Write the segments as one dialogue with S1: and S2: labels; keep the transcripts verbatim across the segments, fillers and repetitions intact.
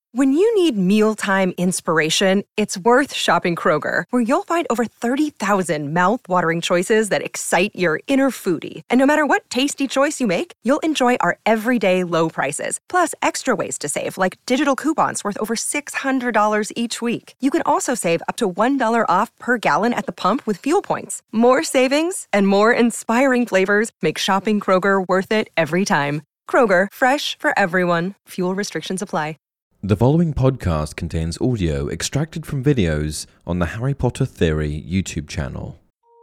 S1: When you need mealtime inspiration, it's worth shopping Kroger, where you'll find over thirty thousand mouth-watering choices that excite your inner foodie. And no matter what tasty choice you make, you'll enjoy our everyday low prices, plus extra ways to save, like digital coupons worth over six hundred dollars each week. You can also save up to one dollar off per gallon at the pump with fuel points. More savings and more inspiring flavors make shopping Kroger worth it every time. Kroger, fresh for everyone. Fuel restrictions apply.
S2: The following podcast contains audio extracted from videos on the Harry Potter Theory YouTube channel.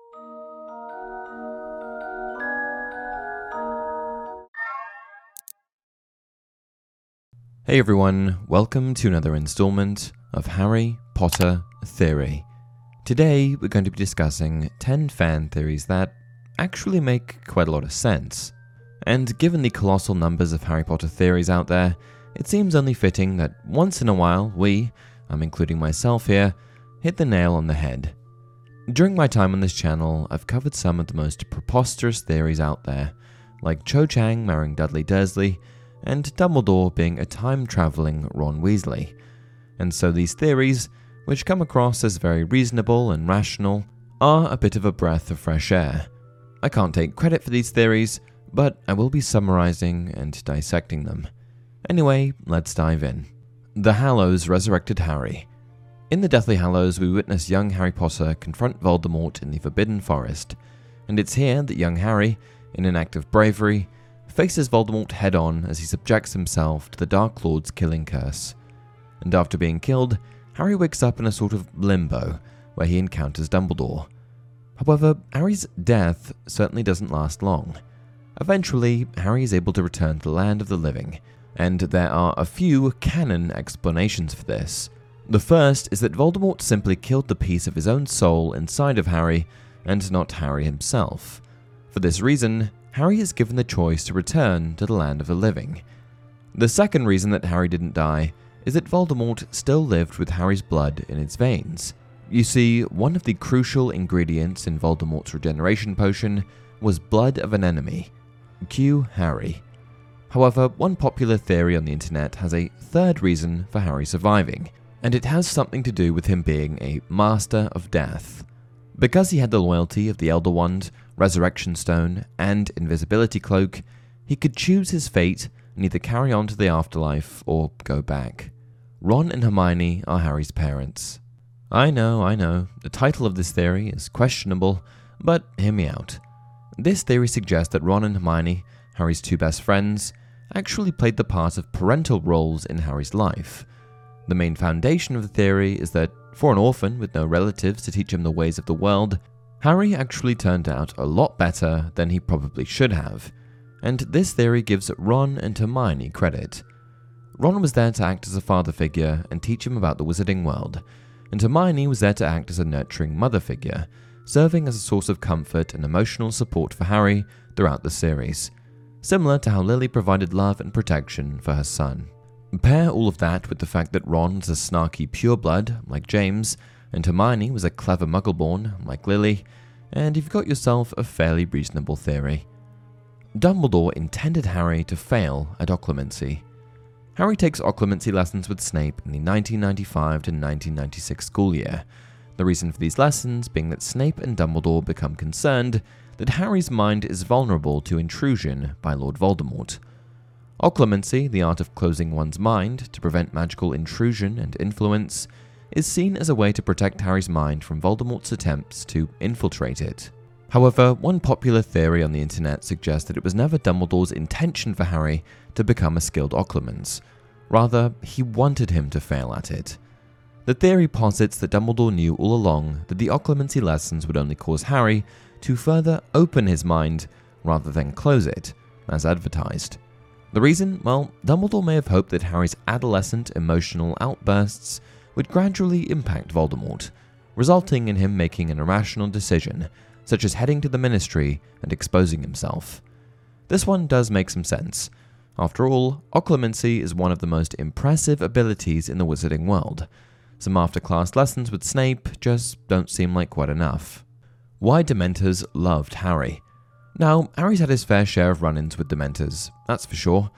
S2: Hey everyone, welcome to another installment of Harry Potter Theory. Today we're going to be discussing ten fan theories that actually make quite a lot of sense. And given the colossal numbers of Harry Potter theories out there, it seems only fitting that once in a while we, I'm including myself here, hit the nail on the head. During my time on this channel, I've covered some of the most preposterous theories out there, like Cho Chang marrying Dudley Dursley, and Dumbledore being a time-traveling Ron Weasley. And so these theories, which come across as very reasonable and rational, are a bit of a breath of fresh air. I can't take credit for these theories, but I will be summarizing and dissecting them. Anyway, let's dive in. The Hallows resurrected Harry. In the Deathly Hallows, we witness young Harry Potter confront Voldemort in the Forbidden Forest, and it's here that young Harry, in an act of bravery, faces Voldemort head-on as he subjects himself to the Dark Lord's killing curse. And after being killed, Harry wakes up in a sort of limbo, where he encounters Dumbledore. However, Harry's death certainly doesn't last long. Eventually, Harry is able to return to the land of the living, and there are a few canon explanations for this. The first is that Voldemort simply killed the piece of his own soul inside of Harry, and not Harry himself. For this reason, Harry is given the choice to return to the land of the living. The second reason that Harry didn't die is that Voldemort still lived with Harry's blood in its veins. You see, one of the crucial ingredients in Voldemort's regeneration potion was blood of an enemy. Cue Harry. However, one popular theory on the internet has a third reason for Harry surviving, and it has something to do with him being a master of death. Because he had the loyalty of the Elder Wand, Resurrection Stone, and Invisibility Cloak, he could choose his fate and either carry on to the afterlife or go back. Ron and Hermione are Harry's parents. I know, I know, the title of this theory is questionable, but hear me out. This theory suggests that Ron and Hermione, Harry's two best friends, actually played the part of parental roles in Harry's life. The main foundation of the theory is that, for an orphan with no relatives to teach him the ways of the world, Harry actually turned out a lot better than he probably should have, and this theory gives Ron and Hermione credit. Ron was there to act as a father figure and teach him about the wizarding world, and Hermione was there to act as a nurturing mother figure, serving as a source of comfort and emotional support for Harry throughout the series, similar to how Lily provided love and protection for her son. Pair all of that with the fact that Ron was a snarky pureblood, like James, and Hermione was a clever muggleborn, like Lily, and you've got yourself a fairly reasonable theory. Dumbledore intended Harry to fail at occlumency. Harry takes occlumency lessons with Snape in the nineteen ninety-five to nineteen ninety-six school year, the reason for these lessons being that Snape and Dumbledore become concerned that Harry's mind is vulnerable to intrusion by Lord Voldemort. Occlumency, the art of closing one's mind to prevent magical intrusion and influence, is seen as a way to protect Harry's mind from Voldemort's attempts to infiltrate it. However, one popular theory on the internet suggests that it was never Dumbledore's intention for Harry to become a skilled occlumens. Rather, he wanted him to fail at it. The theory posits that Dumbledore knew all along that the occlumency lessons would only cause Harry to further open his mind rather than close it, as advertised. The reason? Well, Dumbledore may have hoped that Harry's adolescent emotional outbursts would gradually impact Voldemort, resulting in him making an irrational decision, such as heading to the Ministry and exposing himself. This one does make some sense. After all, occlumency is one of the most impressive abilities in the wizarding world. Some after-class lessons with Snape just don't seem like quite enough. Why Dementors loved Harry. Now, Harry's had his fair share of run-ins with Dementors, that's for sure,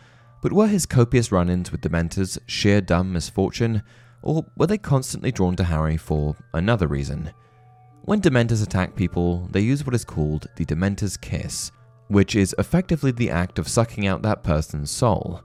S2: But were his copious run-ins with Dementors sheer dumb misfortune, or were they constantly drawn to Harry for another reason? When Dementors attack people, they use what is called the Dementor's Kiss, which is effectively the act of sucking out that person's soul.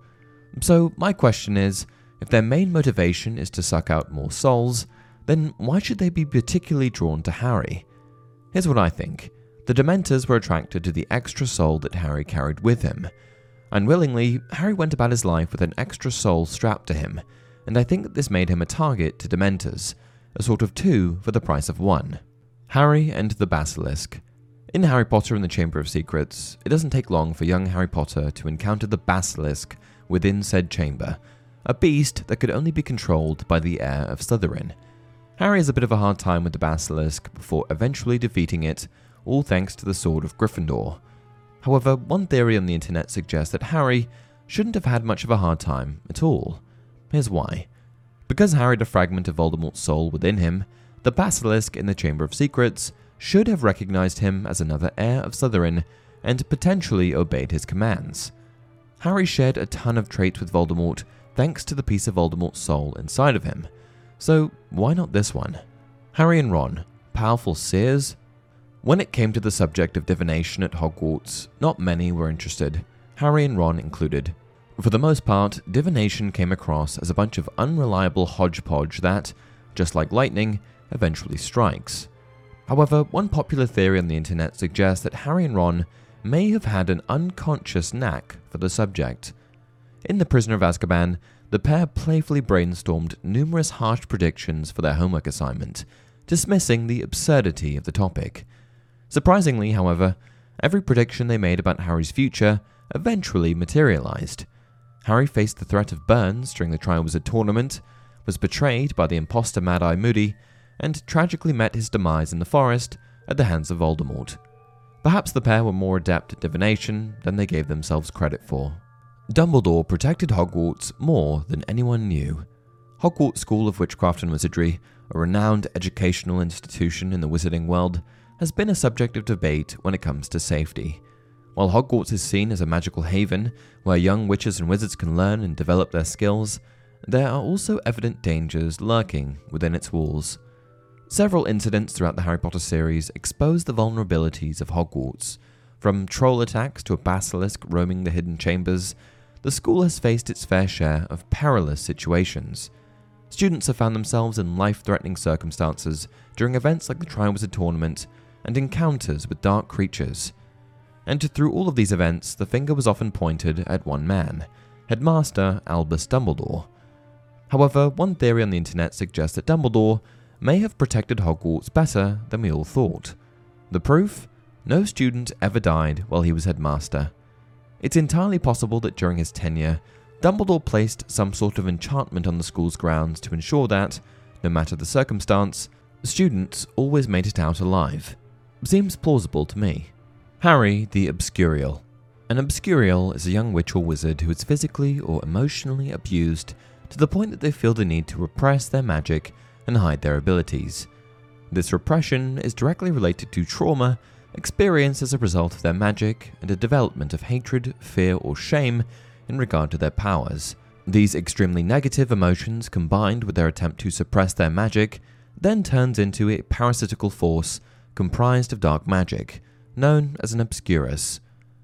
S2: So my question is, if their main motivation is to suck out more souls, then why should they be particularly drawn to Harry? Here's what I think. The Dementors were attracted to the extra soul that Harry carried with him. Unwillingly, Harry went about his life with an extra soul strapped to him, and I think that this made him a target to Dementors, a sort of two for the price of one. Harry and the Basilisk. In Harry Potter and the Chamber of Secrets, it doesn't take long for young Harry Potter to encounter the Basilisk within said chamber, a beast that could only be controlled by the heir of Slytherin. Harry has a bit of a hard time with the Basilisk before eventually defeating it, all thanks to the Sword of Gryffindor. However, one theory on the internet suggests that Harry shouldn't have had much of a hard time at all. Here's why. Because Harry had a fragment of Voldemort's soul within him, the Basilisk in the Chamber of Secrets should have recognized him as another heir of Slytherin and potentially obeyed his commands. Harry shared a ton of traits with Voldemort thanks to the piece of Voldemort's soul inside of him. So why not this one? Harry and Ron, powerful seers? When it came to the subject of divination at Hogwarts, not many were interested, Harry and Ron included. For the most part, divination came across as a bunch of unreliable hodgepodge that, just like lightning, eventually strikes. However, one popular theory on the internet suggests that Harry and Ron may have had an unconscious knack for the subject. In The Prisoner of Azkaban, the pair playfully brainstormed numerous harsh predictions for their homework assignment, dismissing the absurdity of the topic. Surprisingly, however, every prediction they made about Harry's future eventually materialized. Harry faced the threat of burns during the Triwizard Tournament, was betrayed by the imposter Mad-Eye Moody, and tragically met his demise in the forest at the hands of Voldemort. Perhaps the pair were more adept at divination than they gave themselves credit for. Dumbledore protected Hogwarts more than anyone knew. Hogwarts School of Witchcraft and Wizardry, a renowned educational institution in the wizarding world, has been a subject of debate when it comes to safety. While Hogwarts is seen as a magical haven where young witches and wizards can learn and develop their skills, there are also evident dangers lurking within its walls. Several incidents throughout the Harry Potter series expose the vulnerabilities of Hogwarts. From troll attacks to a basilisk roaming the hidden chambers, the school has faced its fair share of perilous situations. Students have found themselves in life-threatening circumstances during events like the Triwizard Tournament and encounters with dark creatures. And through all of these events, the finger was often pointed at one man, Headmaster Albus Dumbledore. However, one theory on the internet suggests that Dumbledore may have protected Hogwarts better than we all thought. The proof? No student ever died while he was headmaster. It's entirely possible that during his tenure, Dumbledore placed some sort of enchantment on the school's grounds to ensure that, no matter the circumstance, students always made it out alive. Seems plausible to me. Harry the Obscurial. An Obscurial is a young witch or wizard who is physically or emotionally abused to the point that they feel the need to repress their magic and hide their abilities. This repression is directly related to trauma experienced as a result of their magic and a development of hatred, fear, or shame in regard to their powers. These extremely negative emotions, combined with their attempt to suppress their magic, then turns into a parasitical force comprised of dark magic, known as an Obscurus.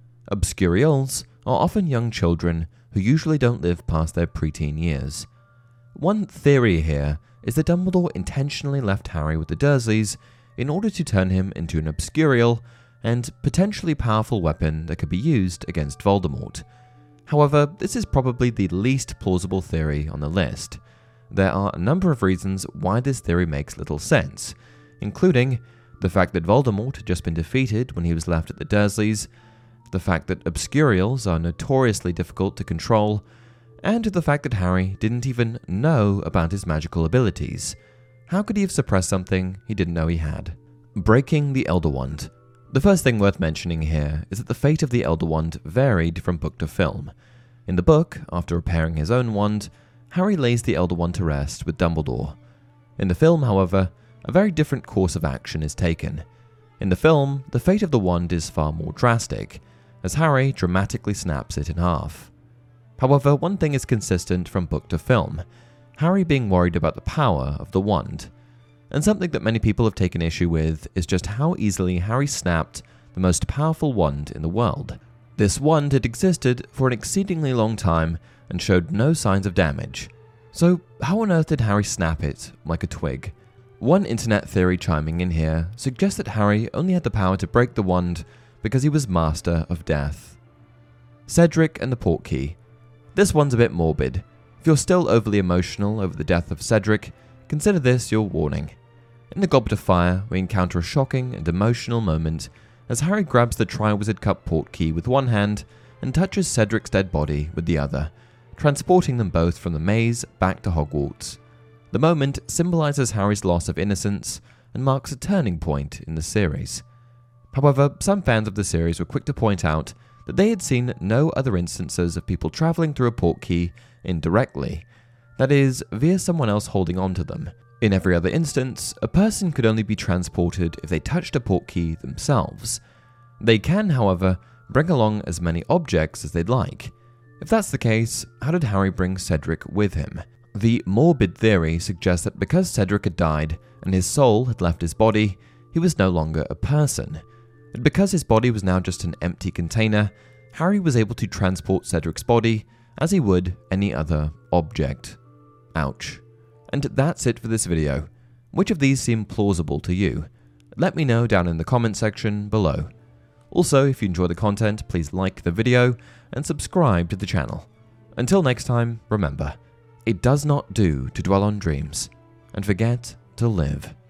S2: Obscurials are often young children who usually don't live past their preteen years. One theory here is that Dumbledore intentionally left Harry with the Dursleys in order to turn him into an Obscurial and potentially powerful weapon that could be used against Voldemort. However, this is probably the least plausible theory on the list. There are a number of reasons why this theory makes little sense, including the fact that Voldemort had just been defeated when he was left at the Dursleys, the fact that Obscurials are notoriously difficult to control, and the fact that Harry didn't even know about his magical abilities. How could he have suppressed something he didn't know he had? Breaking the Elder Wand. The first thing worth mentioning here is that the fate of the Elder Wand varied from book to film. In the book, after repairing his own wand, Harry lays the Elder Wand to rest with Dumbledore. In the film, however, a very different course of action is taken. In the film, the fate of the wand is far more drastic, as Harry dramatically snaps it in half. However, one thing is consistent from book to film: Harry being worried about the power of the wand. And something that many people have taken issue with is just how easily Harry snapped the most powerful wand in the world. This wand had existed for an exceedingly long time and showed no signs of damage. So how on earth did Harry snap it like a twig? One internet theory chiming in here suggests that Harry only had the power to break the wand because he was master of death. Cedric and the Portkey. This one's a bit morbid. If you're still overly emotional over the death of Cedric, consider this your warning. In the Goblet of Fire, we encounter a shocking and emotional moment as Harry grabs the Triwizard Cup Portkey with one hand and touches Cedric's dead body with the other, transporting them both from the maze back to Hogwarts. The moment symbolizes Harry's loss of innocence and marks a turning point in the series. However, some fans of the series were quick to point out that they had seen no other instances of people traveling through a Portkey indirectly, that is, via someone else holding onto them. In every other instance, a person could only be transported if they touched a Portkey themselves. They can, however, bring along as many objects as they'd like. If that's the case, how did Harry bring Cedric with him? The morbid theory suggests that because Cedric had died and his soul had left his body, he was no longer a person. And because his body was now just an empty container, Harry was able to transport Cedric's body as he would any other object. Ouch. And that's it for this video. Which of these seem plausible to you? Let me know down in the comment section below. Also, if you enjoy the content, please like the video and subscribe to the channel. Until next time, remember, it does not do to dwell on dreams and forget to live.